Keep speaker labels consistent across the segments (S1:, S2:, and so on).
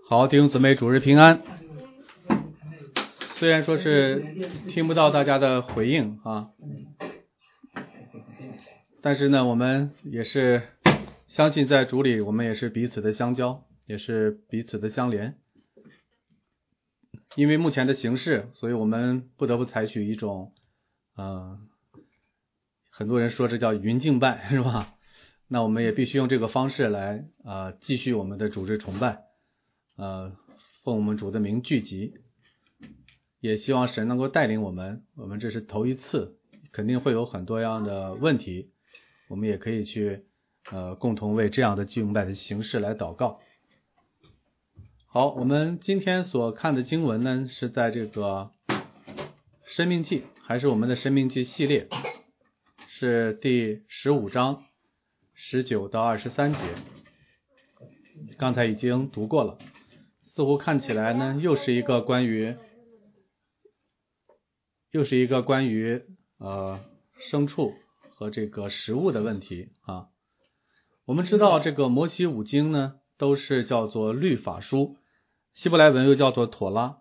S1: 好，弟兄姊妹，主日平安。虽然说是听不到大家的回应啊，但是呢，我们也是相信在主里，我们也是彼此的相交，也是彼此的相连。因为目前的形势，所以我们不得不采取一种很多人说这叫云敬拜，是吧？那我们也必须用这个方式来继续我们的主日崇拜，奉我们主的名聚集，也希望神能够带领我们。我们这是头一次，肯定会有很多样的问题，我们也可以去共同为这样的敬拜的形式来祷告。好，我们今天所看的经文呢，是在这个申命记，还是我们的申命记系列，是第15章19到23节。刚才已经读过了，似乎看起来呢，又是一个关于牲畜和这个食物的问题啊。我们知道这个摩西五经呢，都是叫做律法书，希伯来文又叫做妥拉。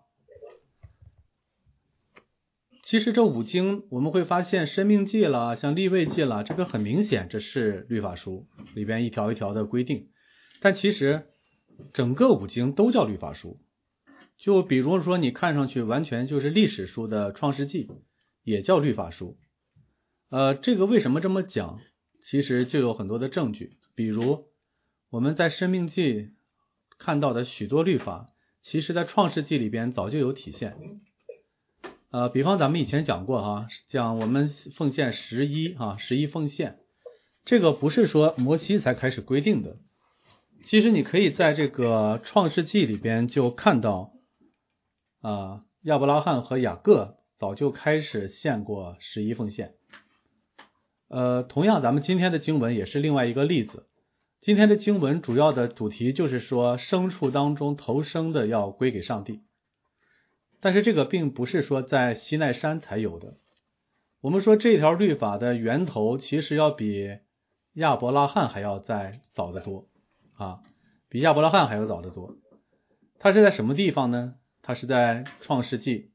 S1: 其实这五经我们会发现，申命记了，像利未记了，这个很明显这是律法书，里边一条一条的规定。但其实整个五经都叫律法书。就比如说你看上去完全就是历史书的创世纪，也叫律法书。这个为什么这么讲？其实就有很多的证据。比如我们在申命记看到的许多律法，其实在创世纪里边早就有体现。比方咱们以前讲过讲我们奉献11奉献，这个不是说摩西才开始规定的。其实你可以在这个创世纪里边就看到亚伯拉罕和雅各早就开始献过11奉献。同样咱们今天的经文也是另外一个例子。今天的经文主要的主题就是说牲畜当中头生的要归给上帝。但是这个并不是说在西奈山才有的。我们说这条律法的源头其实要比亚伯拉罕还要再早得多比亚伯拉罕还要早得多。它是在什么地方呢？它是在创世纪，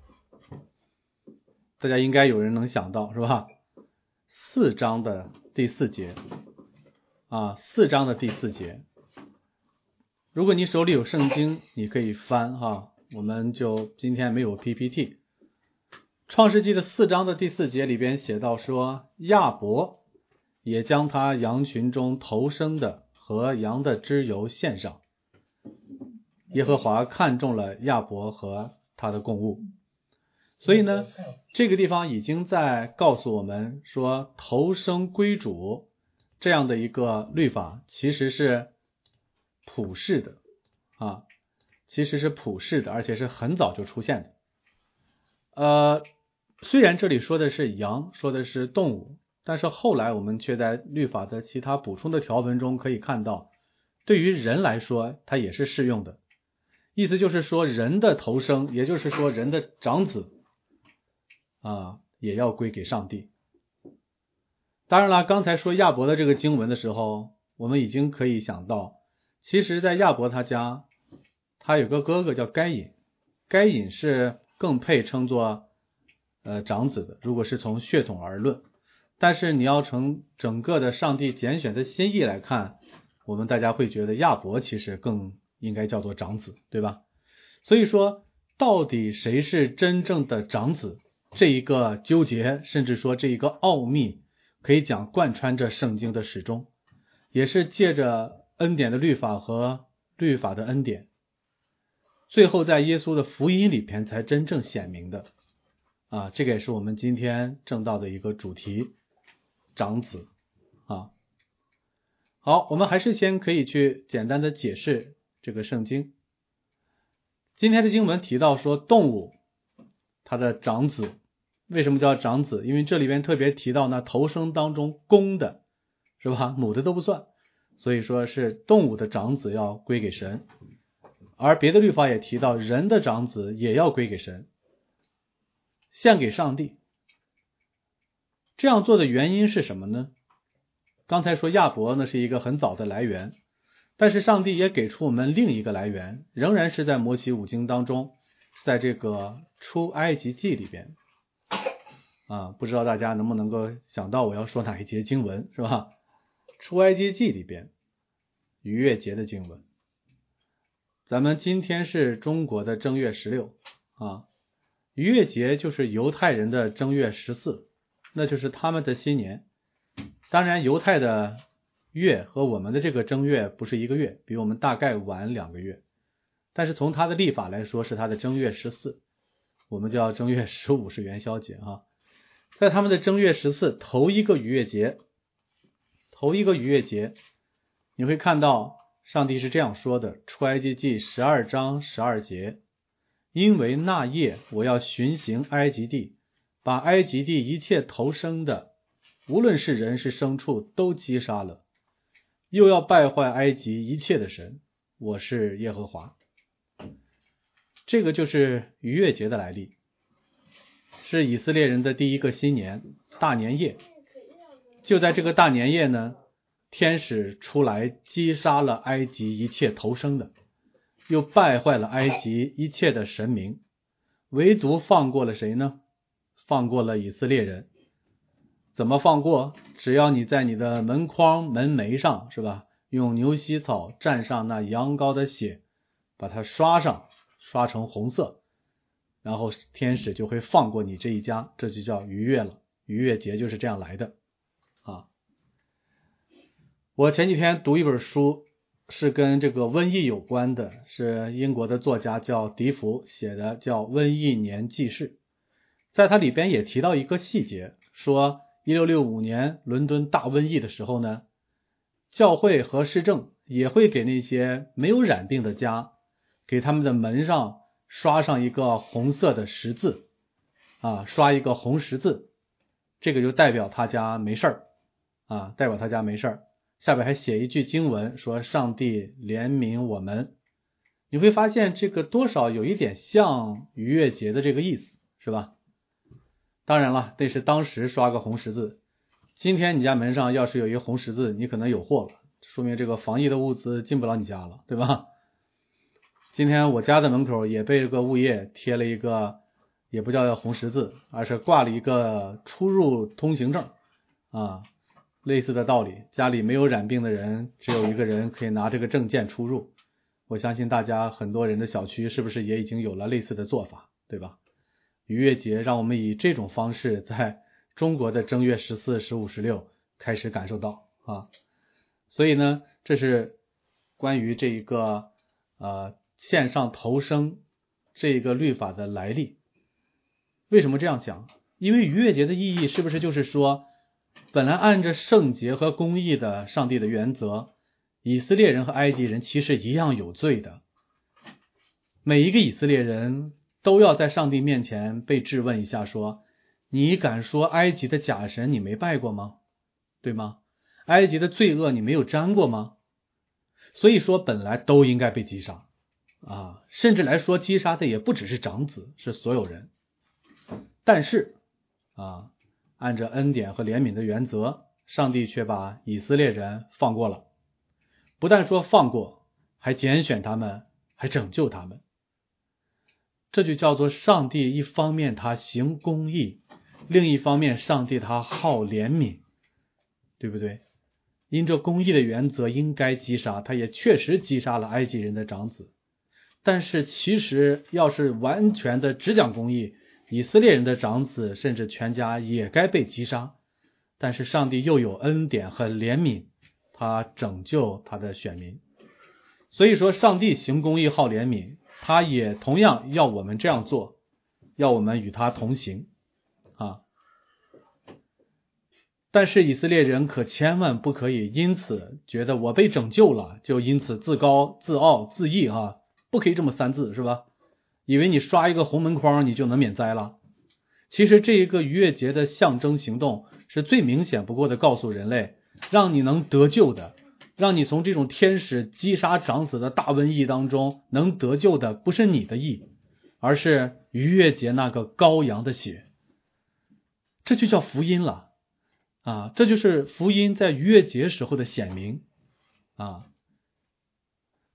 S1: 大家应该有人能想到是吧？4章的第4节4章的第4节。如果你手里有圣经，你可以翻我们就今天没有 PPT。 创世纪的4章的第4节里边写到说，亚伯也将他羊群中头生的和羊的脂油献上，耶和华看中了亚伯和他的供物。所以呢，这个地方已经在告诉我们说，头生归主这样的一个律法其实是普世的而且是很早就出现的。虽然这里说的是羊，说的是动物，但是后来我们却在律法的其他补充的条文中可以看到，对于人来说它也是适用的。意思就是说，人的头生，也就是说人的长子也要归给上帝。当然了，刚才说亚伯的这个经文的时候，我们已经可以想到，其实在亚伯他家，他有个哥哥叫该隐，该隐是更配称作长子的，如果是从血统而论。但是你要从整个的上帝拣选的心意来看，我们大家会觉得亚伯其实更应该叫做长子，对吧？所以说到底谁是真正的长子，这一个纠结，甚至说这一个奥秘，可以讲贯穿着圣经的始终，也是借着恩典的律法和律法的恩典，最后在耶稣的福音里边才真正显明的这个也是我们今天正道的一个主题，长子好，我们还是先可以去简单的解释这个圣经。今天的经文提到说，动物它的长子，为什么叫长子？因为这里边特别提到呢，头生当中公的是吧，母的都不算，所以说是动物的长子要归给神。而别的律法也提到，人的长子也要归给神，献给上帝。这样做的原因是什么呢？刚才说亚伯呢是一个很早的来源， 但是上帝也给出我们另一个来源，仍然是在摩西五经当中，在这个出埃及记里边不知道大家能不能够想到我要说哪一节经文，是吧？出埃及记里边逾越节的经文。咱们今天是中国的正月16逾越节就是犹太人的正月14，那就是他们的新年。当然犹太的月和我们的这个正月不是一个月，比我们大概晚2个月，但是从他的历法来说是他的正月14，我们叫正月15是元宵节在他们的正月14头一个逾越节，你会看到上帝是这样说的，出埃及记12章12节，因为那夜我要巡行埃及地，把埃及地一切头生的，无论是人是牲畜都击杀了，又要败坏埃及一切的神，我是耶和华。这个就是逾越节的来历，是以色列人的第一个新年大年夜。就在这个大年夜呢，天使出来击杀了埃及一切头生的，又败坏了埃及一切的神明，唯独放过了谁呢？放过了以色列人。怎么放过？只要你在你的门框门楣上，是吧，用牛膝草蘸上那羊羔的血，把它刷成红色，然后天使就会放过你这一家，这就叫逾越了。逾越节就是这样来的我前几天读一本书，是跟这个瘟疫有关的，是英国的作家叫迪福写的，叫《瘟疫年记事》。在它里边也提到一个细节，说1665年伦敦大瘟疫的时候呢，教会和市政也会给那些没有染病的家，给他们的门上刷上一个红色的十字刷一个红十字，这个就代表他家没事儿代表他家没事儿。下边还写一句经文说上帝怜悯我们，你会发现这个多少有一点像逾越节的这个意思，是吧？当然了，那是当时刷个红十字，今天你家门上要是有一个红十字，你可能有祸了，说明这个防疫的物资进不了你家了，对吧？今天我家的门口也被这个物业贴了一个，也不叫红十字，而是挂了一个出入通行证类似的道理，家里没有染病的人，只有一个人可以拿这个证件出入。我相信大家很多人的小区是不是也已经有了类似的做法，对吧？逾越节让我们以这种方式在中国的正月14、15、16开始感受到所以呢，这是关于这一个线上投生这一个律法的来历。为什么这样讲？因为逾越节的意义是不是就是说，本来按着圣洁和公义的上帝的原则，以色列人和埃及人其实一样有罪的，每一个以色列人都要在上帝面前被质问一下，说你敢说埃及的假神你没拜过吗？对吗？埃及的罪恶你没有沾过吗？所以说本来都应该被击杀甚至来说击杀的也不只是长子，是所有人。但是按照恩典和怜悯的原则，上帝却把以色列人放过了，不但说放过，还拣选他们，还拯救他们。这就叫做上帝一方面他行公义，另一方面上帝他好怜悯，对不对？因着公义的原则应该击杀，他也确实击杀了埃及人的长子。但是其实要是完全的只讲公义，以色列人的长子甚至全家也该被击杀，但是上帝又有恩典和怜悯，他拯救他的选民。所以说上帝行公义好怜悯，他也同样要我们这样做，要我们与他同行但是以色列人可千万不可以因此觉得我被拯救了，就因此自高自傲自义不可以这么三字，是吧？以为你刷一个红门框你就能免灾了。其实这一个逾越节的象征行动是最明显不过的告诉人类，让你能得救的，让你从这种天使击杀长子的大瘟疫当中能得救的不是你的义，而是逾越节那个羔羊的血。这就叫福音了这就是福音在逾越节时候的显明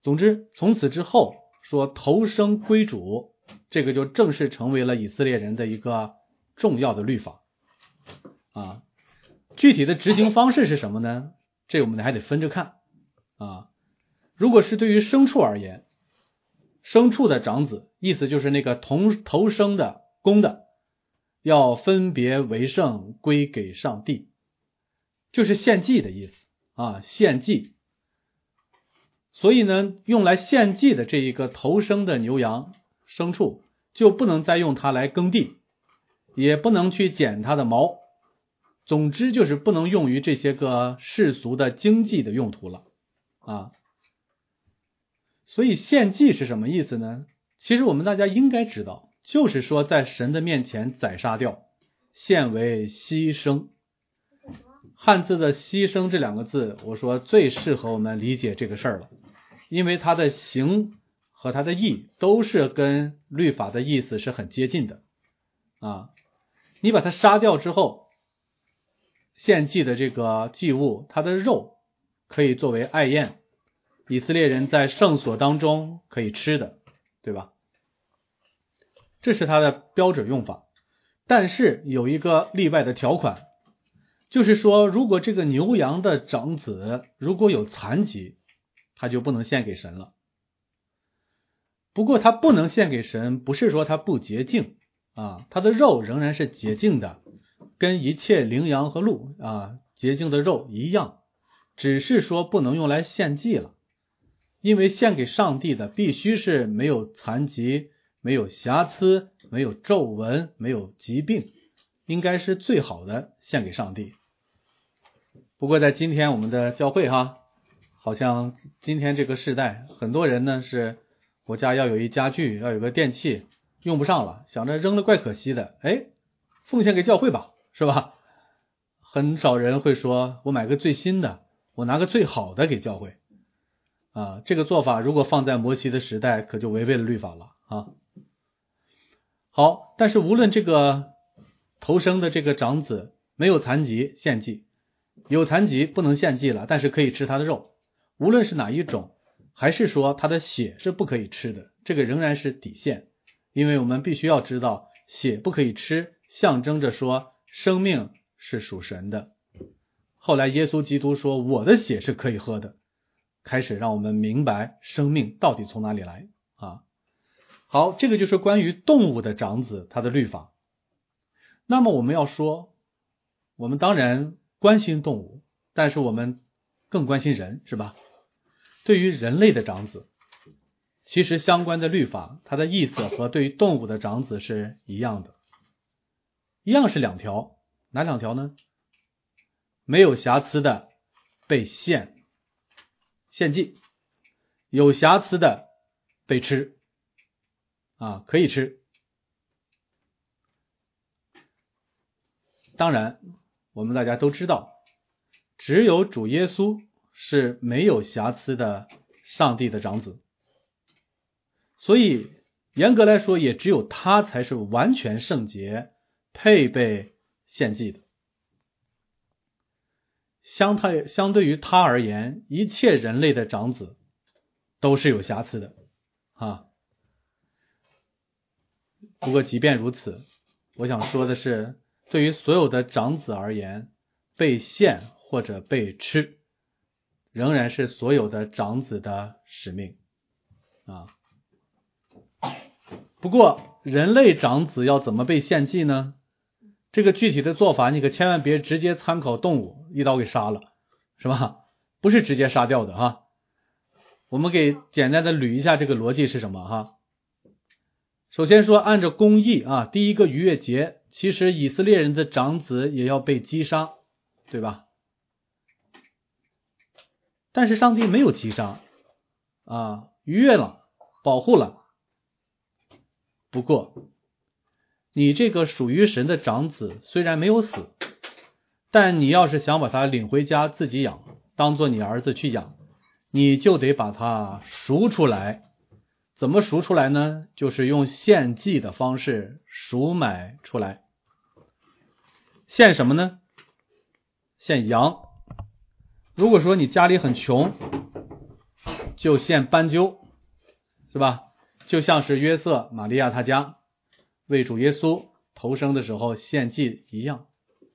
S1: 总之，从此之后说头生归主，这个就正式成为了以色列人的一个重要的律法啊。具体的执行方式是什么呢？这我们还得分着看啊。如果是对于牲畜而言，牲畜的长子，意思就是那个头生的公的，要分别为圣，归给上帝，就是献祭的意思啊，献祭。所以呢，用来献祭的这一个头生的牛羊牲畜，就不能再用它来耕地，也不能去剪它的毛，总之就是不能用于这些个世俗的经济的用途了啊。所以献祭是什么意思呢？其实我们大家应该知道，就是说在神的面前宰杀掉，献为牺牲。汉字的牺牲这两个字，我说最适合我们理解这个事儿了，因为它的形和它的义都是跟律法的意思是很接近的啊。你把它杀掉之后，献祭的这个祭物，它的肉可以作为爱宴，以色列人在圣所当中可以吃的，对吧？这是它的标准用法。但是有一个例外的条款，就是说如果这个牛羊的长子如果有残疾，他就不能献给神了。不过他不能献给神，不是说他不洁净啊，他的肉仍然是洁净的，跟一切羚羊和鹿啊洁净的肉一样，只是说不能用来献祭了。因为献给上帝的必须是没有残疾，没有瑕疵，没有皱纹，没有疾病，应该是最好的献给上帝。不过在今天我们的教会好像今天这个时代，很多人呢是我家要有一家具，要有个电器用不上了，想着扔了怪可惜的，奉献给教会吧，是吧？很少人会说我买个最新的，我拿个最好的给教会啊。这个做法如果放在摩西的时代，可就违背了律法了啊。好，但是无论这个头生的这个长子没有残疾献祭，有残疾不能献祭了，但是可以吃他的肉，无论是哪一种，还是说他的血是不可以吃的，这个仍然是底线。因为我们必须要知道，血不可以吃，象征着说生命是属神的。后来耶稣基督说我的血是可以喝的，开始让我们明白生命到底从哪里来啊。好，这个就是关于动物的长子他的律法。那么我们要说，我们当然关心动物，但是我们更关心人，是吧？对于人类的长子，其实相关的律法它的意思和对于动物的长子是一样的，一样是2条。哪2条呢？没有瑕疵的被献祭，有瑕疵的被吃啊，可以吃。当然我们大家都知道，只有主耶稣是没有瑕疵的上帝的长子，所以严格来说也只有他才是完全圣洁，配被献祭的。相对于他而言，一切人类的长子都是有瑕疵的啊。不过即便如此，我想说的是，对于所有的长子而言，被献或者被吃仍然是所有的长子的使命啊。不过人类长子要怎么被献祭呢？这个具体的做法你可千万别直接参考动物一刀给杀了，是吧？不是直接杀掉的我们给简单的捋一下这个逻辑是什么首先说按照公义第一个逾越节，其实以色列人的长子也要被击杀，对吧？但是上帝没有击杀逾越了，保护了。不过你这个属于神的长子虽然没有死，但你要是想把他领回家自己养，当做你儿子去养，你就得把他赎出来。怎么赎出来呢？就是用献祭的方式赎买出来。献什么呢？献羊。如果说你家里很穷， 就献斑鸠，是吧？就像是约瑟、玛利亚他家为主耶稣头生的时候献祭一样。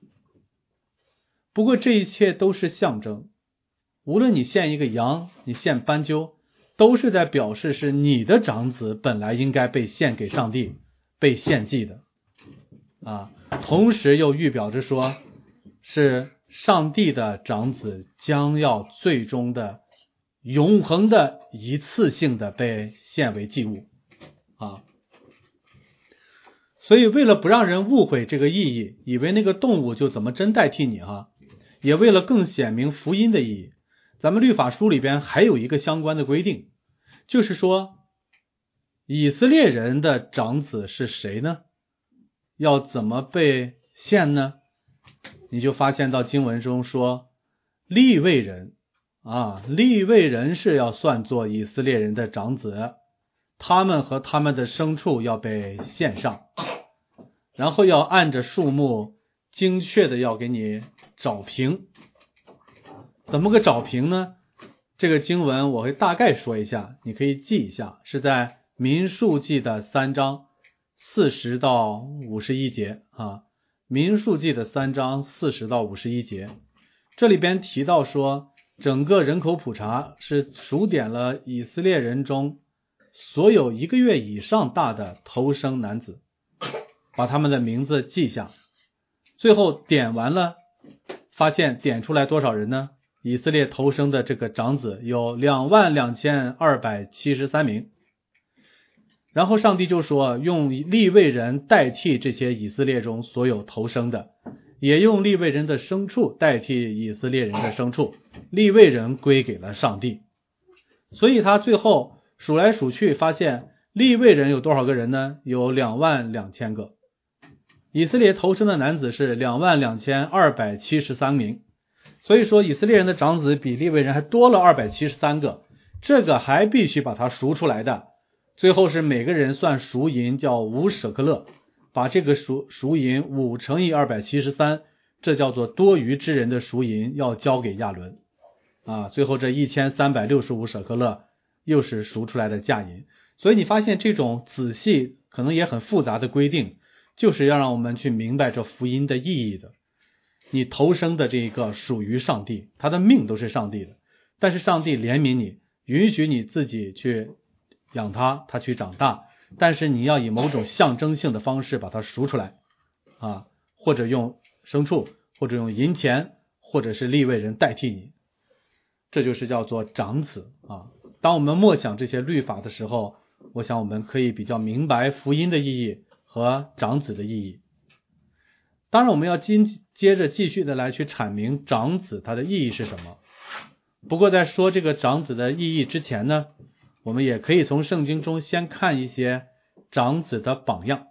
S1: 不过这一切都是象征，无论你献一个羊，你献斑鸠，都是在表示是你的长子本来应该被献给上帝，被献祭的同时又预表着说是上帝的长子将要最终的永恒的一次性的被献为祭物所以为了不让人误会这个意义，以为那个动物就怎么真代替你也为了更显明福音的意义，咱们律法书里边还有一个相关的规定，就是说以色列人的长子是谁呢？要怎么被献呢？你就发现到经文中说利未人利未人是要算作以色列人的长子，他们和他们的牲畜要被献上，然后要按着数目精确的要给你找平。怎么个找平呢？这个经文我会大概说一下，你可以记一下，是在民数记的3章40到51节民数记的3章40到51节，这里边提到说整个人口普查是数点了以色列人中所有1个月以上大的头生男子，把他们的名字记下，最后点完了，发现点出来多少人呢？以色列头生的这个长子有22273名。然后上帝就说用利未人代替这些以色列中所有头生的，也用利未人的牲畜代替以色列人的牲畜，利未人归给了上帝。所以他最后数来数去发现利未人有多少个人呢？有22000个。以色列头生的男子是22273名，所以说以色列人的长子比利未人还多了273个，这个还必须把它赎出来的。最后是每个人算赎银叫5舍克勒，把这个赎银5乘以273，这叫做多余之人的赎银，要交给亚伦最后这1365舍克勒又是赎出来的价银。所以你发现这种仔细可能也很复杂的规定，就是要让我们去明白这福音的意义的。你头生的这个属于上帝，他的命都是上帝的，但是上帝怜悯你，允许你自己去养他，他去长大，但是你要以某种象征性的方式把它赎出来或者用牲畜，或者用银钱，或者是利未人代替你，这就是叫做长子当我们默想这些律法的时候，我想我们可以比较明白福音的意义和长子的意义。当然我们要接着继续的来去阐明长子它的意义是什么。不过在说这个长子的意义之前呢，我们也可以从圣经中先看一些长子的榜样。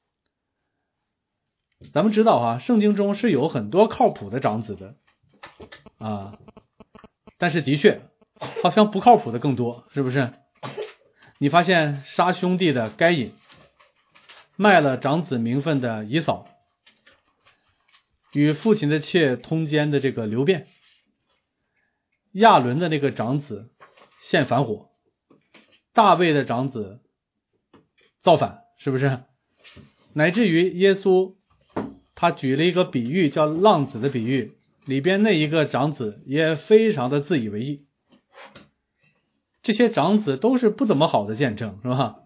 S1: 咱们知道圣经中是有很多靠谱的长子的但是的确好像不靠谱的更多，是不是？你发现杀兄弟的该隐，卖了长子名分的以扫，与父亲的妾通奸的这个流便，亚伦的那个长子献反火，大卫的长子造反，是不是？乃至于耶稣他举了一个比喻叫浪子的比喻，里边那一个长子也非常的自以为意。这些长子都是不怎么好的见证，是吧？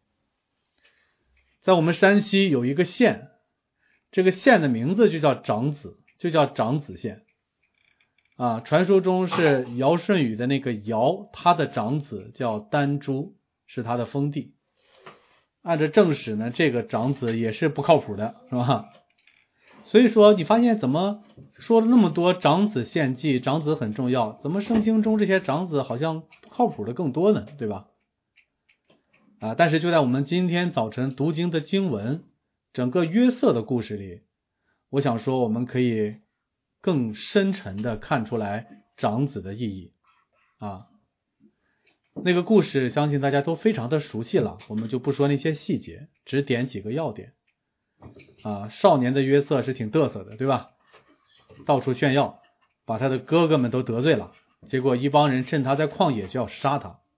S1: 在我们山西有一个县，这个县的名字就叫长子，就叫长子县传说中是尧舜禹的那个尧，他的长子叫丹朱，是他的封地。按照正史呢，这个长子也是不靠谱的，是吧？所以说你发现怎么说了那么多长子献祭，长子很重要，怎么圣经中这些长子好像不靠谱的更多呢，对吧？但是就在我们今天早晨读经的经文，整个约瑟的故事里，我想说我们可以更深沉的看出来长子的意义那个故事相信大家都非常的熟悉了，我们就不说那些细节，只点几个要点少年的约瑟是挺嘚瑟的，对吧？到处炫耀，把他的哥哥们都得罪了，结果一帮人趁他在旷野就要杀他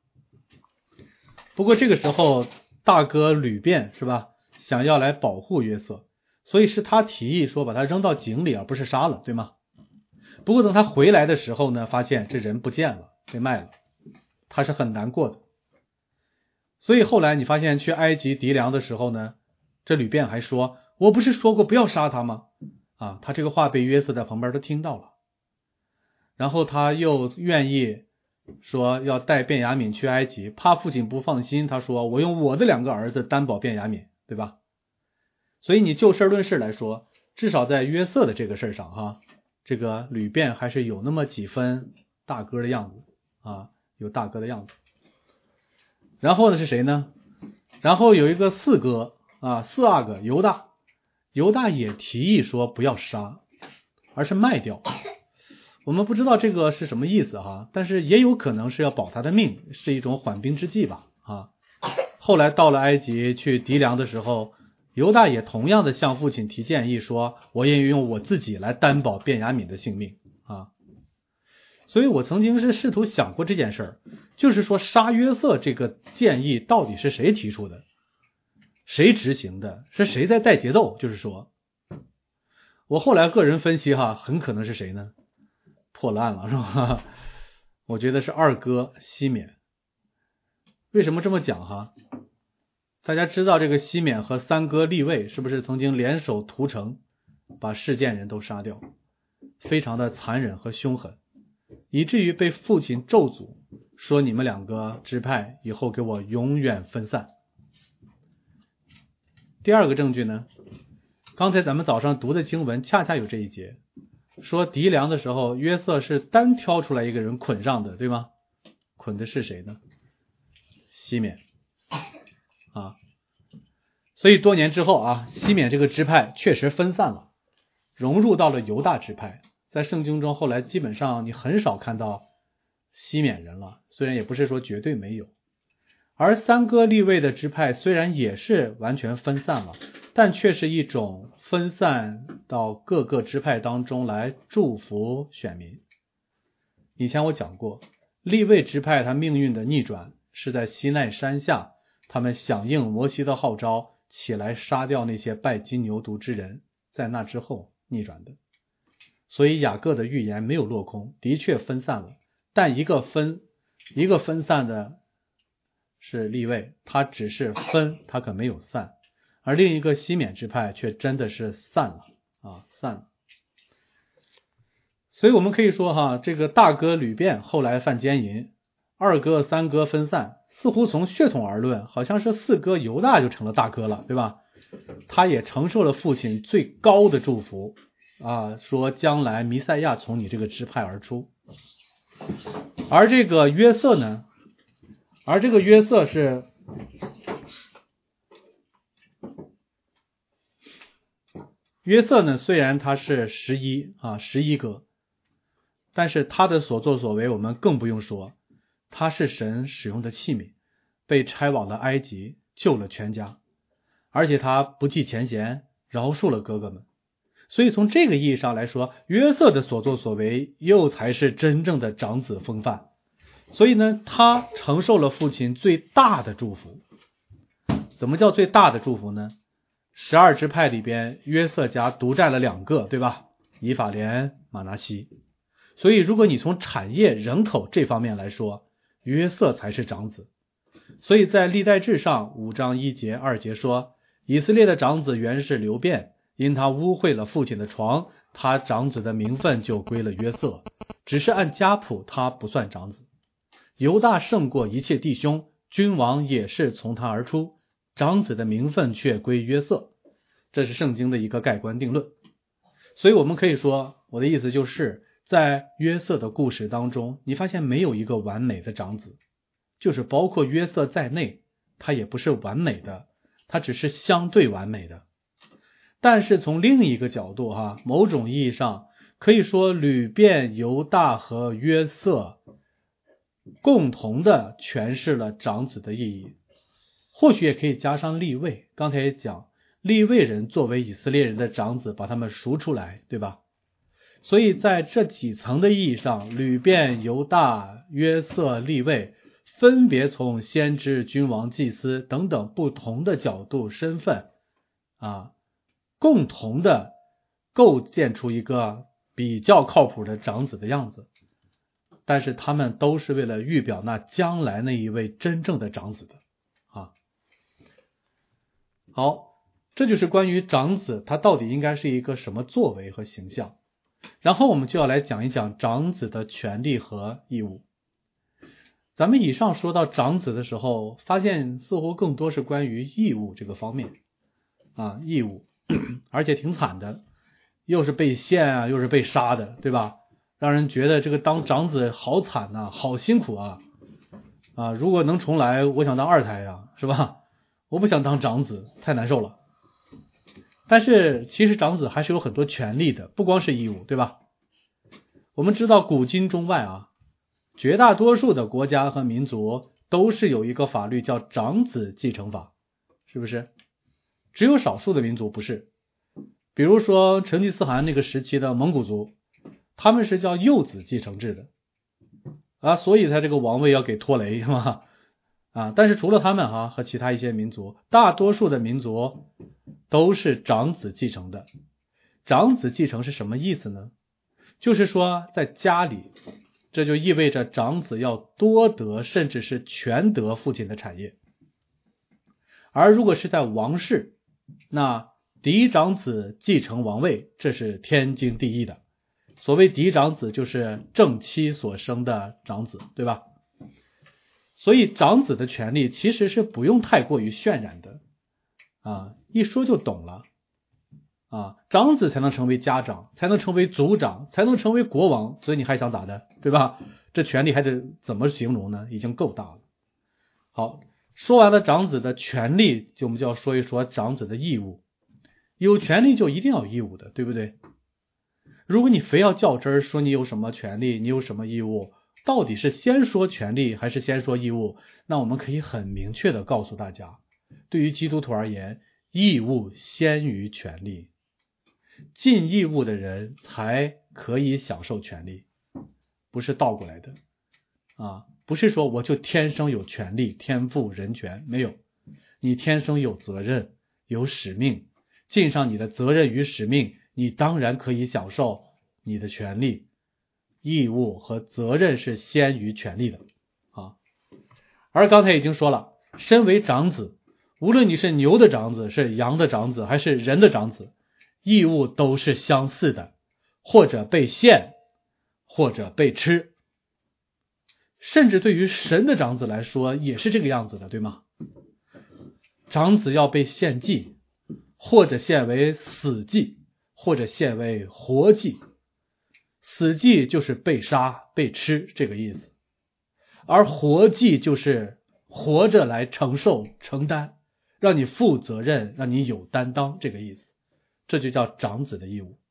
S1: 不过这个时候大哥吕便是吧，想要来保护约瑟，所以是他提议说把他扔到井里而不是杀了，对吗？不过等他回来的时候呢，发现这人不见了，被卖了，他是很难过的。所以后来你发现去埃及籴粮的时候呢，这吕便还说，我不是说过不要杀他吗？他这个话被约瑟在旁边都听到了。然后他又愿意说要带便雅悯去埃及，怕父亲不放心，他说我用我的2个儿子担保便雅悯，对吧？所以你就事论事来说，至少在约瑟的这个事上这个吕便还是有那么几分大哥的样子有大哥的样子。然后呢是谁呢？然后有一个四哥四阿哥犹大也提议说不要杀，而是卖掉。我们不知道这个是什么意思但是也有可能是要保他的命，是一种缓兵之计吧后来到了埃及去籴粮的时候，犹大也同样的向父亲提建议说，我也用我自己来担保便雅悯的性命所以我曾经是试图想过这件事儿，就是说杀约瑟这个建议到底是谁提出的，谁执行的，是谁在带节奏？就是说我后来个人分析很可能是谁呢？破了案了是吧？我觉得是二哥西缅。为什么这么讲大家知道这个西缅和三哥利未是不是曾经联手屠城，把事件人都杀掉，非常的残忍和凶狠，以至于被父亲咒诅，说你们2个支派以后给我永远分散。第二个证据呢，刚才咱们早上读的经文恰恰有这一节，说籴粮的时候约瑟是单挑出来一个人捆上的，对吗？捆的是谁呢？西缅所以多年之后西缅这个支派确实分散了，融入到了犹大支派。在圣经中后来基本上你很少看到西缅人了，虽然也不是说绝对没有。而三哥利未的支派虽然也是完全分散了，但却是一种分散到各个支派当中来祝福选民。以前我讲过，利未支派他命运的逆转是在西奈山下，他们响应摩西的号召，起来杀掉那些拜金牛犊之人，在那之后逆转的。所以雅各的预言没有落空，的确分散了，但一个分散的是利未，他只是分，他可没有散，而另一个西缅支派却真的是散了散了。所以我们可以说这个大哥吕便后来犯奸淫，二哥三哥分散，似乎从血统而论，好像是四哥犹大就成了大哥了，对吧？他也承受了父亲最高的祝福说将来弥赛亚从你这个支派而出。而这个约瑟呢，是虽然他是11哥，但是他的所作所为我们更不用说，他是神使用的器皿，被差往了埃及，救了全家，而且他不计前嫌，饶恕了哥哥们。所以从这个意义上来说，约瑟的所作所为又才是真正的长子风范。所以呢，他承受了父亲最大的祝福。怎么叫最大的祝福呢？12支派里边，约瑟家独占了2个，对吧？以法莲、马拿西。所以如果你从产业人口这方面来说，约瑟才是长子。所以在历代志上5章1节2节说，以色列的长子原是流便，因他污秽了父亲的床，他长子的名分就归了约瑟，只是按家谱他不算长子。犹大胜过一切弟兄，君王也是从他而出，长子的名分却归约瑟。这是圣经的一个盖棺定论。所以我们可以说，我的意思就是在约瑟的故事当中，你发现没有一个完美的长子，就是包括约瑟在内，他也不是完美的，他只是相对完美的。但是从另一个角度某种意义上可以说，吕便、犹大和约瑟共同的诠释了长子的意义。或许也可以加上利未，刚才也讲利未人作为以色列人的长子，把他们赎出来，对吧？所以在这几层的意义上，吕便、犹大、约瑟、利未分别从先知、君王、祭司等等不同的角度、身份共同的构建出一个比较靠谱的长子的样子，但是他们都是为了预表那将来那一位真正的长子的好，这就是关于长子他到底应该是一个什么作为和形象。然后我们就要来讲一讲长子的权利和义务。咱们以上说到长子的时候，发现似乎更多是关于义务这个方面义务而且挺惨的，又是被陷又是被杀的，对吧？让人觉得这个当长子好惨好辛苦如果能重来，我想当二胎是吧？我不想当长子，太难受了。但是其实长子还是有很多权利的，不光是义务，对吧？我们知道古今中外绝大多数的国家和民族都是有一个法律叫长子继承法，是不是？只有少数的民族不是。比如说成吉思汗那个时期的蒙古族，他们是叫幼子继承制的所以他这个王位要给拖雷是吧？但是除了他们和其他一些民族，大多数的民族都是长子继承的。长子继承是什么意思呢？就是说在家里，这就意味着长子要多得甚至是全得父亲的产业。而如果是在王室，那嫡长子继承王位，这是天经地义的。所谓嫡长子就是正妻所生的长子，对吧？所以长子的权利其实是不用太过于渲染的一说就懂了长子才能成为家长，才能成为族长，才能成为国王，所以你还想咋的，对吧？这权利还得怎么形容呢？已经够大了。好，说完了长子的权利，我们就要说一说长子的义务。有权利就一定要有义务的，对不对？如果你非要较真儿说你有什么权利，你有什么义务，到底是先说权利还是先说义务？那我们可以很明确的告诉大家，对于基督徒而言，义务先于权利。尽义务的人才可以享受权利，不是倒过来的不是说我就天生有权利，天赋人权，没有。你天生有责任，有使命，尽上你的责任与使命，你当然可以享受你的权利。义务和责任是先于权利的而刚才已经说了，身为长子，无论你是牛的长子，是羊的长子，还是人的长子，义务都是相似的，或者被限，或者被吃。甚至对于神的长子来说也是这个样子的，对吗？长子要被献祭，或者献为死祭，或者献为活祭。死祭就是被杀被吃这个意思，而活祭就是活着来承受承担，让你负责任，让你有担当这个意思。这就叫长子的义务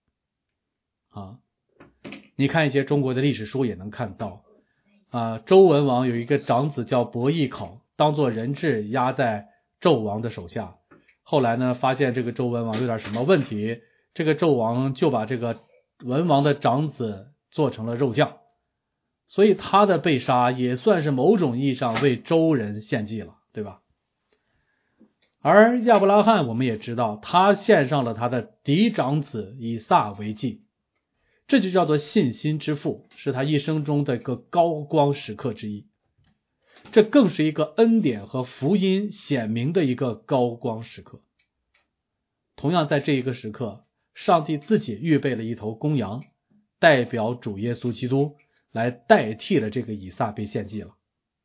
S1: 你看一些中国的历史书也能看到周文王有一个长子叫伯邑考，当做人质压在纣王的手下。后来呢，发现这个周文王有点什么问题，这个纣王就把这个文王的长子做成了肉酱，所以他的被杀也算是某种意义上为周人献祭了，对吧？而亚伯拉罕我们也知道，他献上了他的嫡长子以撒为祭，这就叫做信心之父，是他一生中的一个高光时刻之一。这更是一个恩典和福音显明的一个高光时刻。同样在这一个时刻，上帝自己预备了一头公羊，代表主耶稣基督来代替了这个以撒被献祭了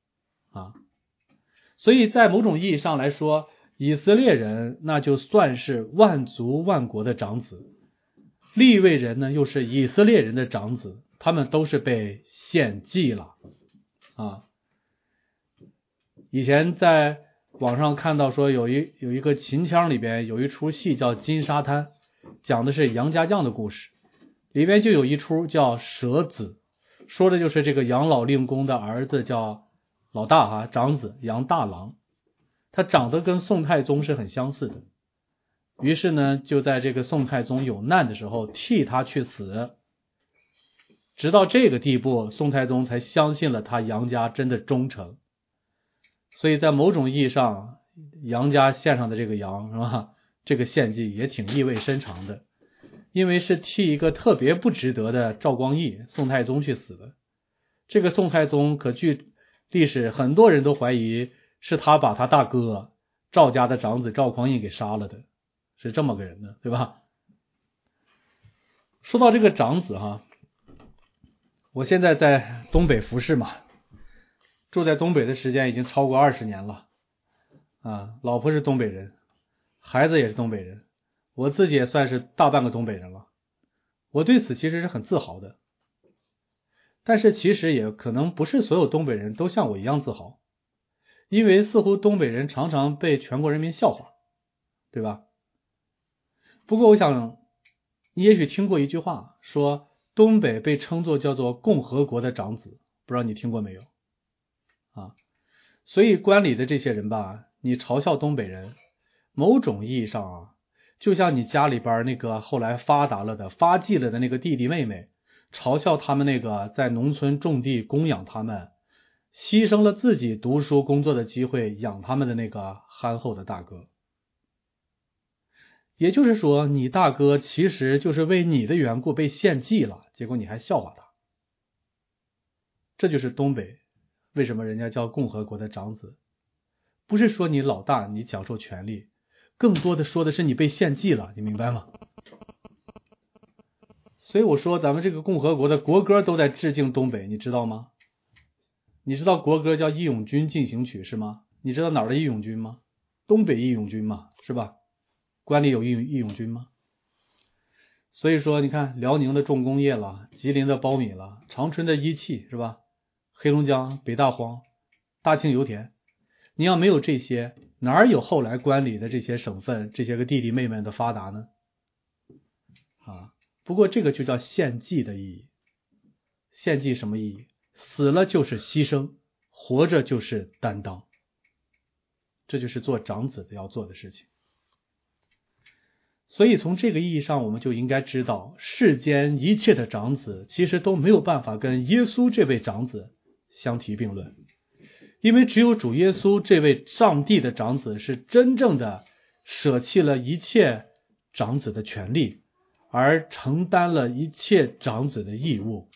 S1: 所以在某种意义上来说，以色列人那就算是万族万国的长子，利未人呢又是以色列人的长子，他们都是被献祭了以前在网上看到说有一个秦腔里边有一出戏叫金沙滩，讲的是杨家将的故事，里边就有一出叫蛇子，说的就是这个杨老令公的儿子叫老大长子杨大郎，他长得跟宋太宗是很相似的，于是呢就在这个宋太宗有难的时候替他去死，直到这个地步宋太宗才相信了他杨家真的忠诚所以在某种意义上，杨家献上的这个羊是吧？这个献祭也挺意味深长的，因为是替一个特别不值得的赵光义宋太宗去死的。这个宋太宗可据历史很多人都怀疑是他把他大哥赵家的长子赵匡胤给杀了的，是这么个人的，对吧？说到这个长子哈，我现在在东北服侍嘛，住在东北的时间已经超过20年了啊，老婆是东北人，孩子也是东北人，我自己也算是大半个东北人了，我对此其实是很自豪的。但是其实也可能不是所有东北人都像我一样自豪，因为似乎东北人常常被全国人民笑话，对吧？不过我想你也许听过一句话，说东北被称作叫做共和国的长子，不知道你听过没有啊？所以观里的这些人吧，你嘲笑东北人，某种意义上啊，就像你家里边那个后来发达了的发迹了的那个弟弟妹妹，嘲笑他们那个在农村种地供养他们，牺牲了自己读书工作的机会养他们的那个憨厚的大哥。也就是说，你大哥其实就是为你的缘故被献祭了，结果你还笑话他。这就是东北为什么人家叫共和国的长子，不是说你老大你享受权利，更多的说的是你被献祭了，你明白吗？所以我说咱们这个共和国的国歌都在致敬东北，你知道吗？你知道国歌叫《义勇军进行曲》是吗？你知道哪儿的义勇军吗？东北义勇军嘛，是吧？关里有义勇军吗？所以说你看辽宁的重工业了，吉林的苞米了，长春的一汽是吧？黑龙江北大荒、大庆油田，你要没有这些，哪有后来关里的这些省份这些个弟弟妹妹的发达呢？啊，不过这个就叫献祭的意义。献祭什么意义？死了就是牺牲，活着就是担当，这就是做长子的要做的事情。所以从这个意义上，我们就应该知道，世间一切的长子其实都没有办法跟耶稣这位长子相提并论，因为只有主耶稣这位上帝的长子是真正的舍弃了一切长子的权利，而承担了一切长子的义务。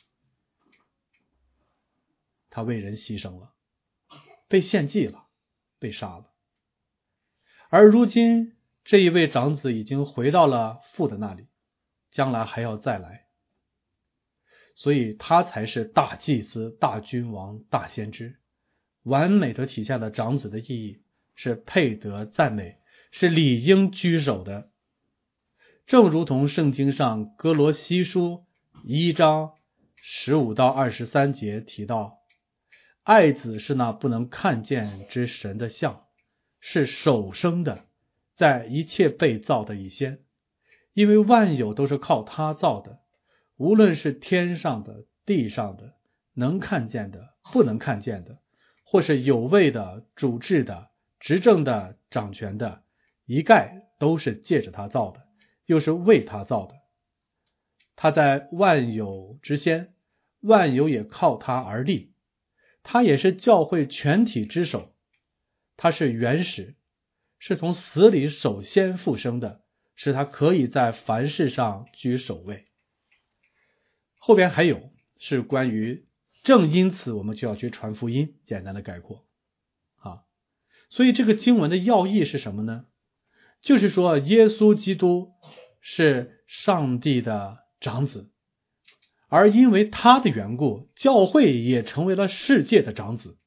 S1: 他为人牺牲了，被献祭了，被杀了。而如今这一位长子已经回到了父的那里，将来还要再来，所以他才是大祭司、大君王、大先知，完美的体现了长子的意义，是配得赞美，是理应居首的。正如同圣经上哥罗西书1章15到23节提到，爱子是那不能看见之神的像，是首生的，在一切被造的以先，因为万有都是靠他造的，无论是天上的、地上的，能看见的、不能看见的，或是有位的、主治的、执政的、掌权的，一概都是借着他造的，又是为他造的。他在万有之先，万有也靠他而立，他也是教会全体之首，他是原始，是从死里首先复生的，使他可以在凡事上居首位。后边还有是关于正因此我们就要去传福音，简单的概括啊。所以这个经文的要义是什么呢？就是说耶稣基督是上帝的长子，而因为他的缘故，教会也成为了世界的长子。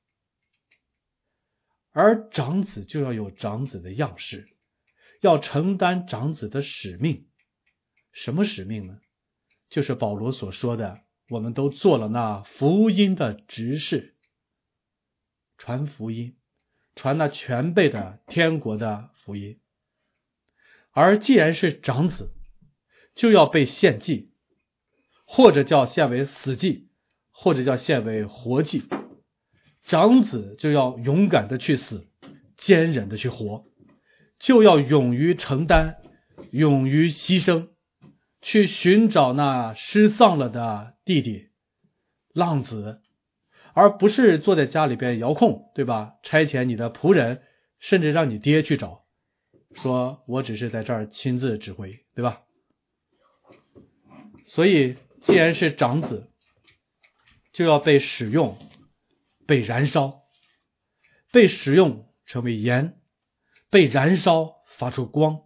S1: 而长子就要有长子的样式，要承担长子的使命。什么使命呢？就是保罗所说的，我们都做了那福音的执事，传福音，传那全备的天国的福音。而既然是长子，就要被献祭，或者叫献为死祭，或者叫献为活祭。长子就要勇敢的去死，坚忍的去活，就要勇于承担，勇于牺牲，去寻找那失丧了的弟弟浪子， 而不是坐在家里边遥控，对吧？差遣你的仆人，甚至让你爹去找，说我只是在这儿亲自指挥，对吧？所以既然是长子，就要被使用，被燃烧，被使用成为盐，被燃烧发出光。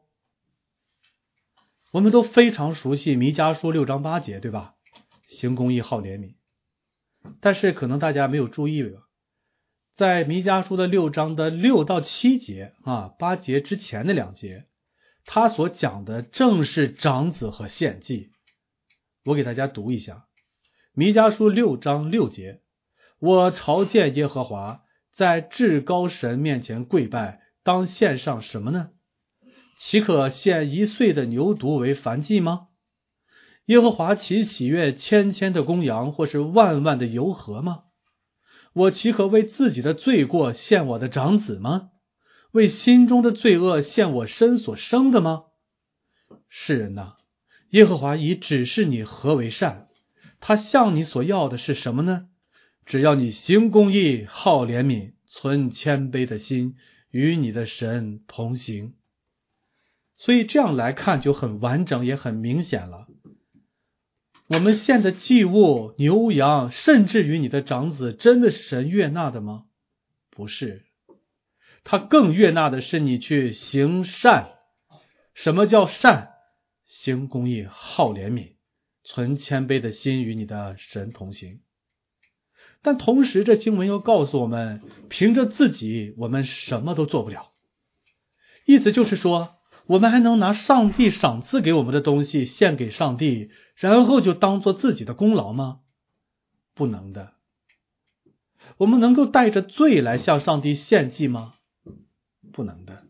S1: 我们都非常熟悉弥迦书6章8节，对吧？行公义，好怜悯。但是可能大家没有注意吧，在弥迦书的6章的6到7节8节之前的2节，他所讲的正是长子和献祭。我给大家读一下弥迦书6章6节，我朝见耶和华，在至高神面前跪拜，当献上什么呢？岂可献1岁的牛犊为燔祭吗？耶和华岂喜悦千千的公羊，或是万万的油河吗？我岂可为自己的罪过献我的长子吗？为心中的罪恶献我身所生的吗？世人哪，耶和华已指示你何为善，他向你所要的是什么呢？只要你行公义，好怜悯，存谦卑的心，与你的神同行。所以这样来看就很完整，也很明显了。我们献的祭物，牛羊，甚至于你的长子，真的是神悦纳的吗？不是，他更悦纳的是你去行善。什么叫善？行公义，好怜悯，存谦卑的心，与你的神同行。但同时这经文又告诉我们，凭着自己我们什么都做不了。意思就是说，我们还能拿上帝赏赐给我们的东西献给上帝，然后就当做自己的功劳吗？不能的。我们能够带着罪来向上帝献祭吗？不能的。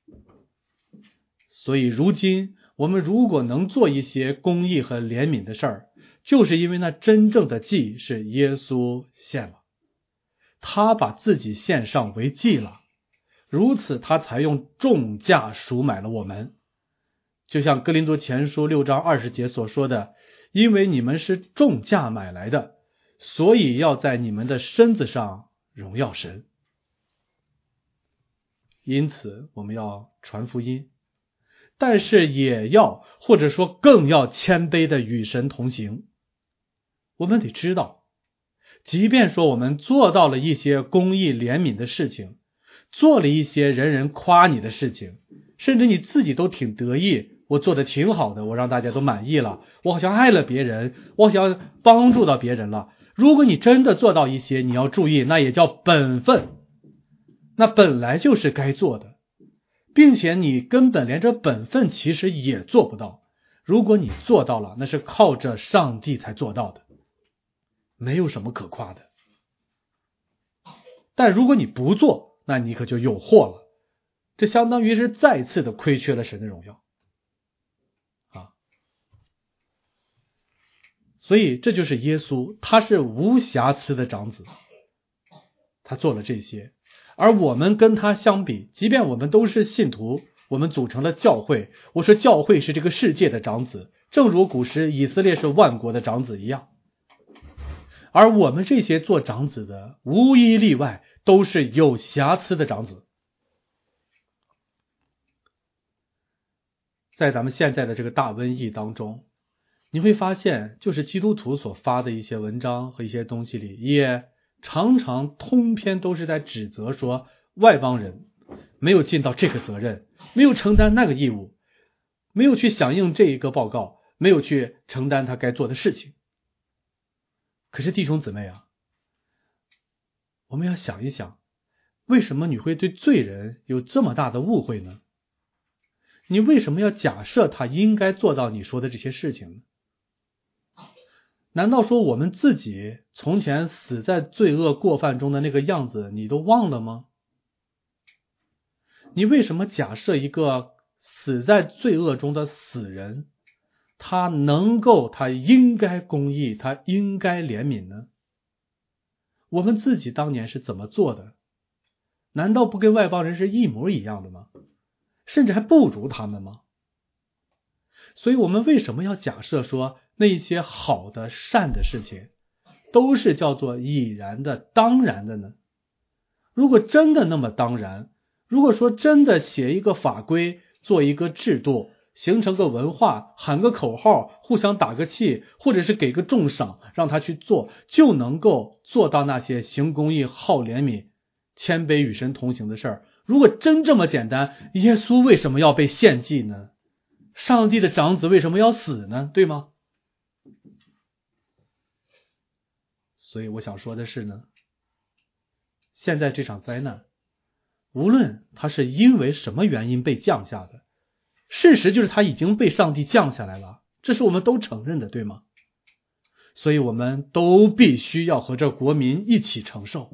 S1: 所以如今我们如果能做一些公义和怜悯的事儿，就是因为那真正的祭是耶稣献了，他把自己献上为祭了，如此他才用重价赎买了我们。就像哥林多前书6章20节所说的，因为你们是重价买来的，所以要在你们的身子上荣耀神。因此我们要传福音，但是也要，或者说更要谦卑的与神同行。我们得知道，即便说我们做到了一些公义怜悯的事情，做了一些人人夸你的事情，甚至你自己都挺得意，我做的挺好的，我让大家都满意了，我好像爱了别人，我好像帮助到别人了。如果你真的做到一些，你要注意，那也叫本分，那本来就是该做的，并且你根本连这本分其实也做不到。如果你做到了，那是靠着上帝才做到的，没有什么可夸的。但如果你不做，那你可就有祸了，这相当于是再次的亏缺了神的荣耀所以这就是耶稣，他是无瑕疵的长子，他做了这些。而我们跟他相比，即便我们都是信徒，我们组成了教会，我说教会是这个世界的长子，正如古时以色列是万国的长子一样。而我们这些做长子的，无一例外都是有瑕疵的长子。在咱们现在的这个大瘟疫当中，你会发现，就是基督徒所发的一些文章和一些东西里，也常常通篇都是在指责说外邦人没有尽到这个责任，没有承担那个义务，没有去响应这一个报告，没有去承担他该做的事情。可是弟兄姊妹啊，我们要想一想，为什么你会对罪人有这么大的误会呢？你为什么要假设他应该做到你说的这些事情呢？难道说我们自己从前死在罪恶过犯中的那个样子你都忘了吗？你为什么假设一个死在罪恶中的死人，他应该公义，他应该怜悯呢？我们自己当年是怎么做的？难道不跟外邦人是一模一样的吗？甚至还不如他们吗？所以我们为什么要假设说那些好的善的事情都是叫做已然的、当然的呢？如果真的那么当然，如果说真的写一个法规，做一个制度，形成个文化，喊个口号，互相打个气，或者是给个重赏，让他去做，就能够做到那些行公义、好怜悯、谦卑与神同行的事儿。如果真这么简单，耶稣为什么要被献祭呢？上帝的长子为什么要死呢？对吗？所以我想说的是呢，现在这场灾难，无论它是因为什么原因被降下的，事实就是它已经被上帝降下来了，这是我们都承认的，对吗？所以我们都必须要和这国民一起承受。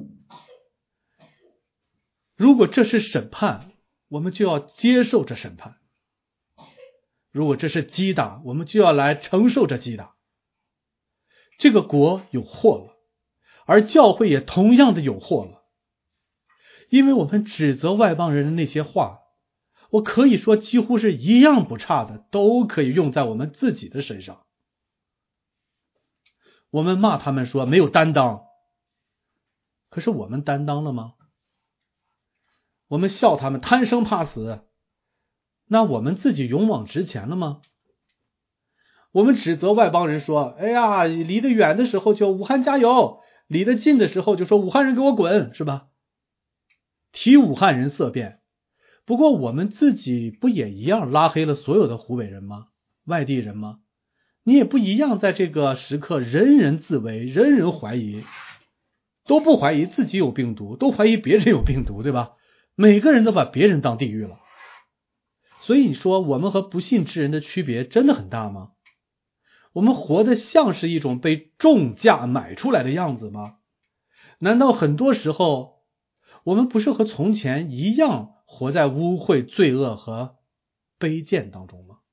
S1: 如果这是审判，我们就要接受这审判；如果这是击打，我们就要来承受这击打。这个国有祸了，而教会也同样的有祸了。因为我们指责外邦人的那些话，我可以说几乎是一样不差的，都可以用在我们自己的身上。我们骂他们说没有担当，可是我们担当了吗？我们笑他们贪生怕死，那我们自己勇往直前了吗？我们指责外邦人说，哎呀，离得远的时候就武汉加油，离得近的时候就说武汉人给我滚，是吧？提武汉人色变。不过我们自己不也一样拉黑了所有的湖北人吗？外地人吗？你也不一样在这个时刻人人自危，人人怀疑，都不怀疑自己有病毒，都怀疑别人有病毒，对吧？每个人都把别人当地狱了。所以你说我们和不信之人的区别真的很大吗？我们活得像是一种被重价买出来的样子吗？难道很多时候我们不是和从前一样活在污秽、罪恶和卑贱当中吗？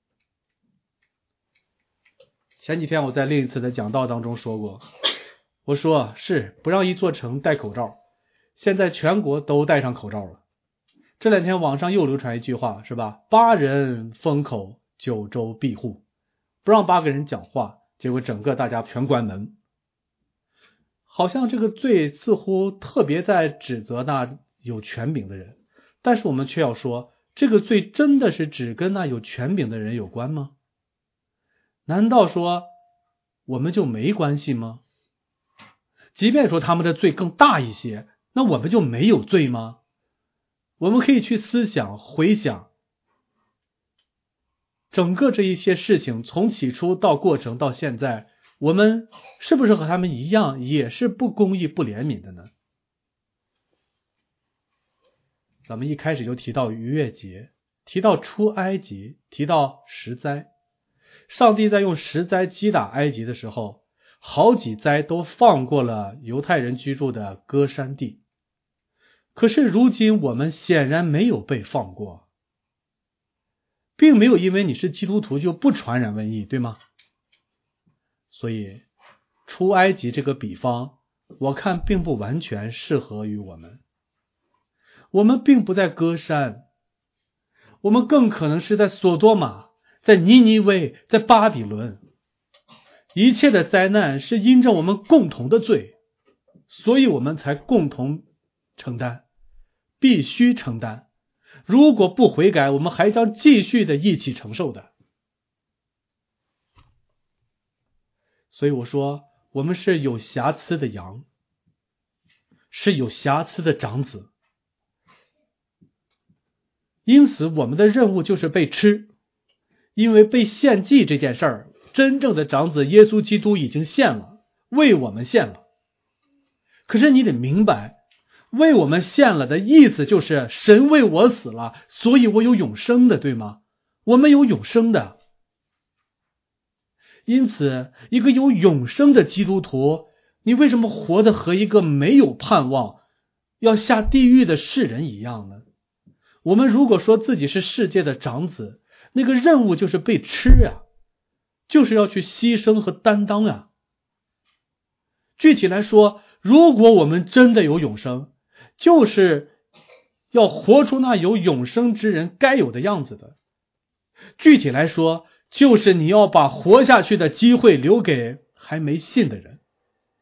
S1: 前几天我在另一次的讲道当中说过，我说是不让一座城戴口罩，现在全国都戴上口罩了。这两天网上又流传一句话，是吧？8人封口，9州闭户，不让8个人讲话，结果整个大家全关门。好像这个罪似乎特别在指责那有权柄的人，但是我们却要说，这个罪真的是只跟那有权柄的人有关吗？难道说我们就没关系吗？即便说他们的罪更大一些，那我们就没有罪吗？我们可以去思想回想整个这一些事情，从起初到过程到现在，我们是不是和他们一样也是不公义不怜悯的呢？咱们一开始就提到逾越节，提到出埃及，提到十灾。上帝在用十灾击打埃及的时候，好几灾都放过了犹太人居住的歌珊地。可是如今我们显然没有被放过，并没有因为你是基督徒就不传染瘟疫，对吗？所以出埃及这个比方，我看并不完全适合于我们。我们并不在歌珊，我们更可能是在索多玛，在尼尼微，在巴比伦。一切的灾难是因着我们共同的罪，所以我们才共同承担，必须承担。如果不悔改，我们还将继续的一起承受的。所以我说，我们是有瑕疵的羊，是有瑕疵的长子，因此我们的任务就是被吃。因为被献祭这件事儿，真正的长子耶稣基督已经献了，为我们献了。可是你得明白，为我们献了的意思就是神为我死了，所以我有永生的，对吗？我们有永生的。因此一个有永生的基督徒，你为什么活得和一个没有盼望要下地狱的世人一样呢？我们如果说自己是世界的长子，那个任务就是被吃啊，就是要去牺牲和担当啊。具体来说，如果我们真的有永生，就是要活出那有永生之人该有的样子的。具体来说，就是你要把活下去的机会留给还没信的人。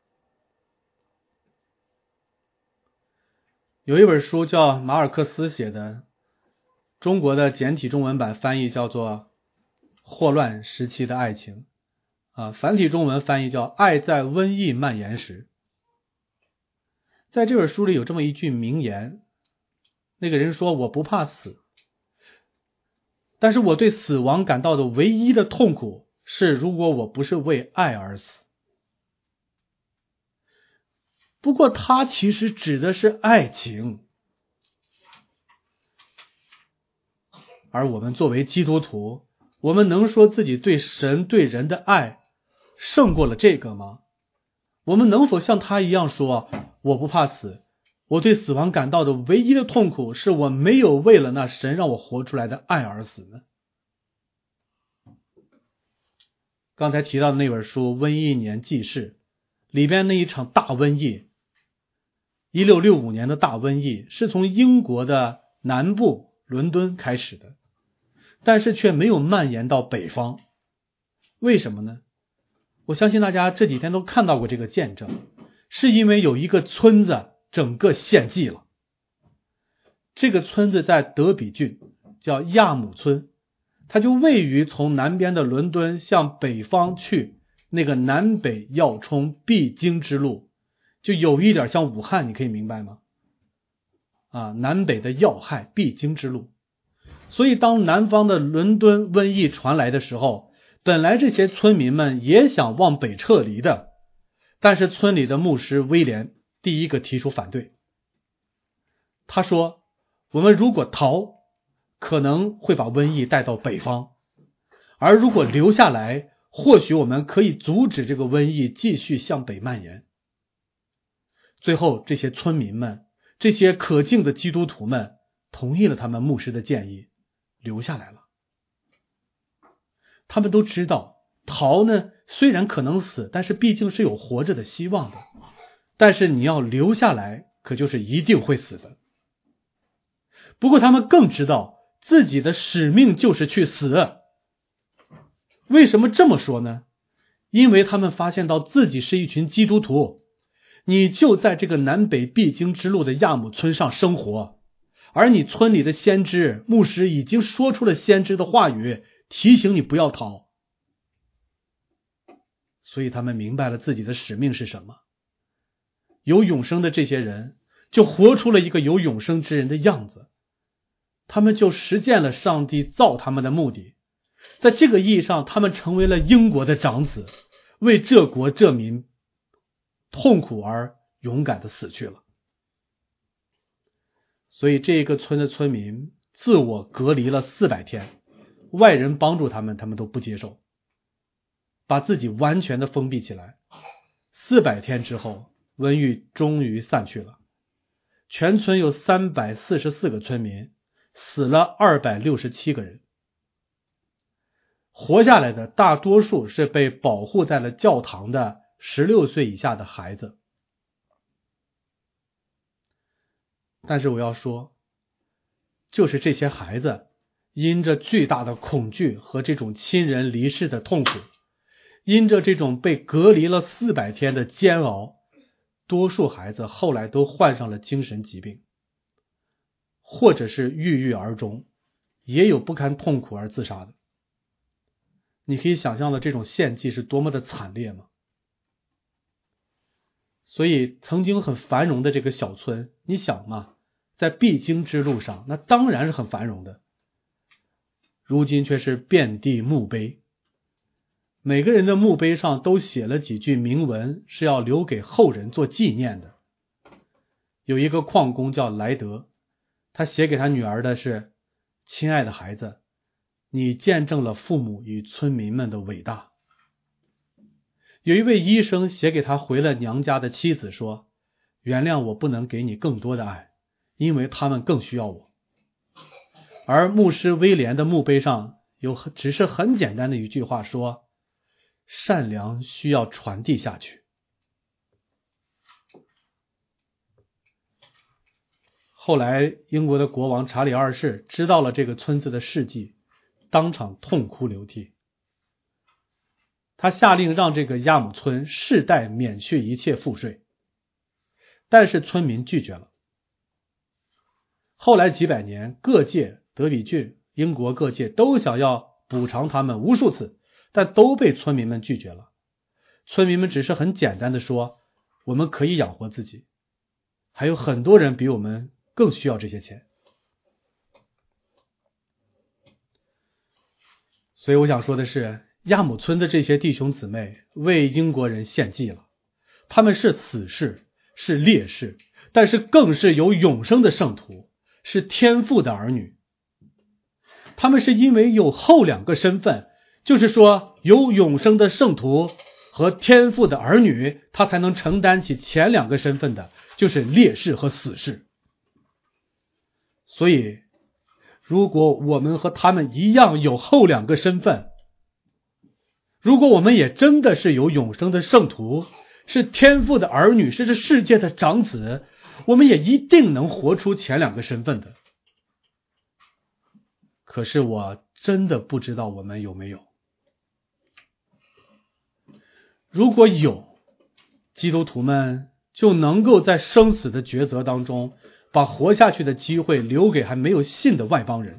S1: 有一本书叫马尔克斯写的，中国的简体中文版翻译叫做霍乱时期的爱情，繁体中文翻译叫爱在瘟疫蔓延时。在这本书里有这么一句名言，那个人说，我不怕死，但是我对死亡感到的唯一的痛苦是，如果我不是为爱而死。不过他其实指的是爱情，而我们作为基督徒，我们能说自己对神对人的爱胜过了这个吗？我们能否像他一样说，我不怕死，我对死亡感到的唯一的痛苦是我没有为了那神让我活出来的爱而死呢？刚才提到的那本书《瘟疫年记事》里边那一场大瘟疫，1665年的大瘟疫是从英国的南部伦敦开始的，但是却没有蔓延到北方。为什么呢？我相信大家这几天都看到过这个见证，是因为有一个村子整个献祭了。这个村子在德比郡，叫亚姆村，它就位于从南边的伦敦向北方去那个南北要冲必经之路，就有一点像武汉，你可以明白吗？南北的要害必经之路。所以当南方的伦敦瘟疫传来的时候，本来这些村民们也想往北撤离的，但是村里的牧师威廉第一个提出反对。他说，我们如果逃，可能会把瘟疫带到北方，而如果留下来，或许我们可以阻止这个瘟疫继续向北蔓延。最后这些村民们，这些可敬的基督徒们同意了他们牧师的建议，留下来了。他们都知道逃呢，虽然可能死，但是毕竟是有活着的希望的，但是你要留下来，可就是一定会死的。不过他们更知道自己的使命就是去死。为什么这么说呢？因为他们发现到自己是一群基督徒，你就在这个南北必经之路的亚姆村上生活，而你村里的先知牧师已经说出了先知的话语，提醒你不要逃。所以他们明白了自己的使命是什么。有永生的这些人就活出了一个有永生之人的样子，他们就实践了上帝造他们的目的。在这个意义上，他们成为了英国的长子，为这国这民痛苦而勇敢的死去了。所以这个村的村民自我隔离了400天，外人帮助他们，他们都不接受，把自己完全的封闭起来。400天之后，瘟疫终于散去了，全村有344个村民，死了267个人。活下来的大多数是被保护在了教堂的16岁以下的孩子。但是我要说，就是这些孩子因着巨大的恐惧和这种亲人离世的痛苦，因着这种被隔离了400天的煎熬，多数孩子后来都患上了精神疾病，或者是郁郁而终，也有不堪痛苦而自杀的。你可以想象的这种献祭是多么的惨烈吗？所以曾经很繁荣的这个小村，你想嘛，在必经之路上，那当然是很繁荣的，如今却是遍地墓碑。每个人的墓碑上都写了几句铭文，是要留给后人做纪念的。有一个矿工叫莱德，他写给他女儿的是，亲爱的孩子，你见证了父母与村民们的伟大。有一位医生写给他回了娘家的妻子说，原谅我不能给你更多的爱，因为他们更需要我。而牧师威廉的墓碑上只是很简单的一句话说，善良需要传递下去。后来英国的国王查理2世知道了这个村子的事迹，当场痛哭流涕。他下令让这个亚姆村世代免去一切赋税，但是村民拒绝了。 后来几百年，各界德比郡、英国各界都想要补偿他们无数次，但都被村民们拒绝了。村民们只是很简单的说，我们可以养活自己，还有很多人比我们更需要这些钱。所以我想说的是，亚姆村的这些弟兄姊妹为英国人献祭了，他们是死士，是烈士，但是更是有永生的圣徒，是天父的儿女。他们是因为有后两个身份，就是说有永生的圣徒和天父的儿女，他才能承担起前两个身份的，就是烈士和死士。所以如果我们和他们一样有后两个身份，如果我们也真的是有永生的圣徒，是天父的儿女，是这世界的长子，我们也一定能活出前两个身份的。可是我真的不知道我们有没有。如果有，基督徒们就能够在生死的抉择当中，把活下去的机会留给还没有信的外邦人。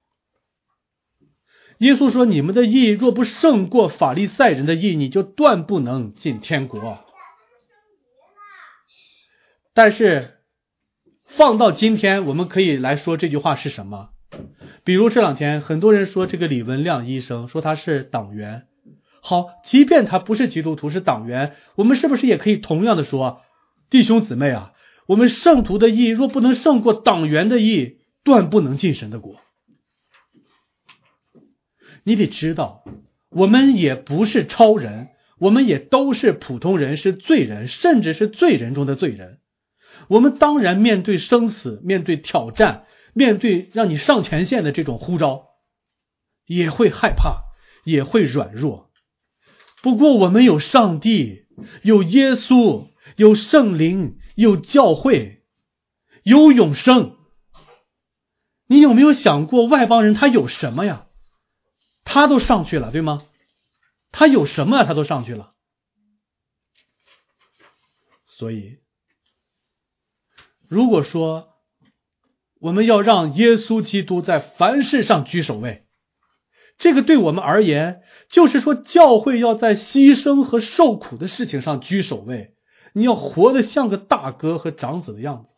S1: 耶稣说，你们的义若不胜过法利赛人的义，你就断不能进天国。但是放到今天，我们可以来说这句话是什么。比如这两天很多人说这个李文亮医生说他是党员，好，即便他不是基督徒是党员，我们是不是也可以同样的说，弟兄姊妹啊，我们圣徒的义若不能胜过党员的义，断不能进神的国。你得知道，我们也不是超人，我们也都是普通人，是罪人，甚至是罪人中的罪人。我们当然面对生死，面对挑战，面对让你上前线的这种呼召，也会害怕，也会软弱。不过我们有上帝，有耶稣，有圣灵，有教会，有永生。你有没有想过，外邦人他有什么呀？他都上去了，对吗？他有什么他都上去了。所以如果说我们要让耶稣基督在凡事上居首位，这个对我们而言，就是说教会要在牺牲和受苦的事情上居首位，你要活得像个大哥和长子的样子。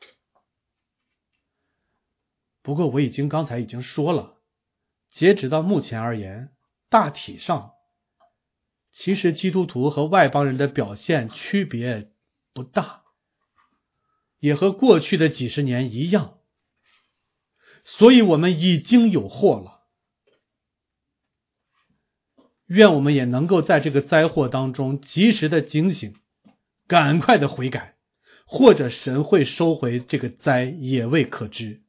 S1: 不过我刚才已经说了，截止到目前而言，大体上其实基督徒和外邦人的表现区别不大，也和过去的几十年一样，所以我们已经有祸了。愿我们也能够在这个灾祸当中及时的警醒，赶快的悔改，或者神会收回这个灾也未可知。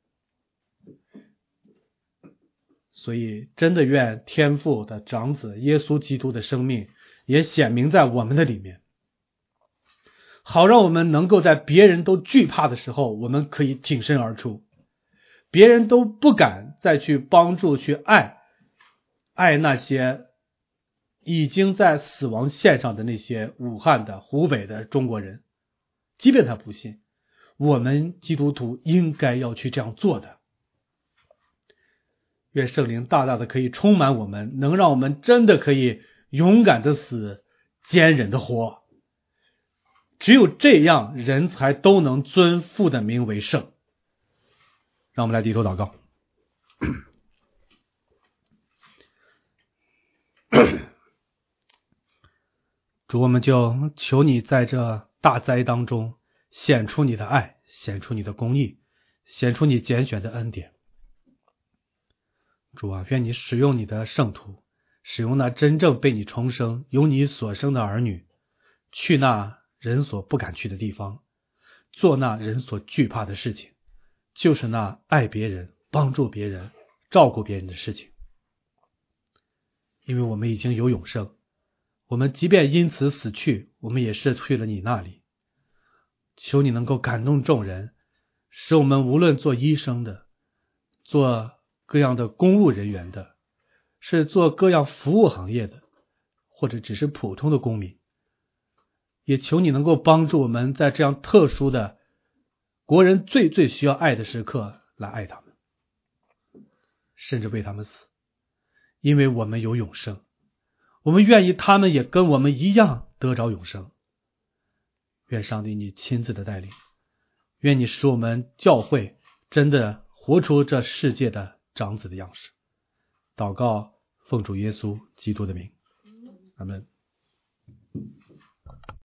S1: 所以真的愿天父的长子耶稣基督的生命也显明在我们的里面，好让我们能够在别人都惧怕的时候，我们可以挺身而出，别人都不敢再去帮助去爱那些已经在死亡线上的那些武汉的湖北的中国人，即便他不信，我们基督徒应该要去这样做的。愿圣灵大大的可以充满我们，能让我们真的可以勇敢的死，坚忍的活。只有这样，人才都能尊父的名为圣。让我们来低头祷告。主，我们就求你在这大灾当中显出你的爱，显出你的公义，显出你拣选的恩典。主啊，愿你使用你的圣徒，使用那真正被你重生由你所生的儿女，去那人所不敢去的地方，做那人所惧怕的事情，就是那爱别人、帮助别人、照顾别人的事情。因为我们已经有永生，我们即便因此死去，我们也是去了你那里。求你能够感动众人，使我们无论做医生的，做各样的公务人员的，是做各样服务行业的，或者只是普通的公民，也求你能够帮助我们在这样特殊的国人最需要爱的时刻，
S2: 来爱他们，甚至为他们死，因为我们有永生，我们愿意他们也跟我们一样得着永生。愿上帝你亲自的带领，愿你使我们教会真的活出这世界的长子的样式。祷告奉主耶稣基督的名，阿们。